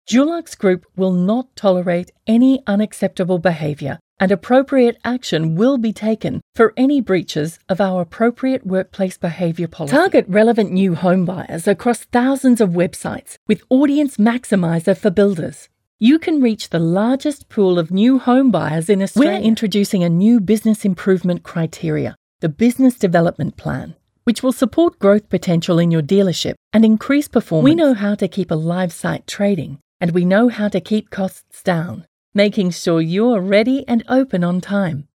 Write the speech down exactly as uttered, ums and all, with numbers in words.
Dulux Group will not tolerate any unacceptable behaviour, and appropriate action will be taken for any breaches of our appropriate workplace behaviour policy. Target relevant new home buyers across thousands of websites with Audience Maximiser for builders. You can reach the largest pool of new home buyers in Australia. We're introducing a new business improvement criteria, the Business Development Plan, which will support growth potential in your dealership and increase performance. We know how to keep a live site trading, and we know how to keep costs down, making sure you're ready and open on time.